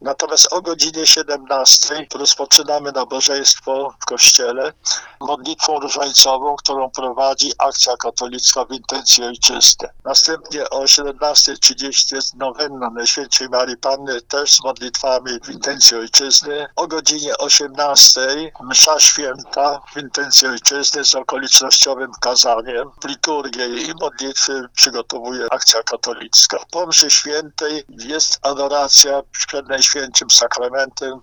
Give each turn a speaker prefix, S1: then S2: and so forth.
S1: Natomiast o godzinie 17 rozpoczynamy nabożeństwo w kościele modlitwą różańcową, którą prowadzi Akcja Katolicka w Intencji Ojczyzny. Następnie o 17:30 jest nowenna Najświętszej Marii Panny, też z modlitwami w Intencji Ojczyzny. O godzinie 18 msza święta w Intencji Ojczyzny z okolicznościowym kazaniem. Liturgię i modlitwy przygotowuje Akcja Katolicka. Po mszy świętej jest adoracja przed Najświętszym Sakramentem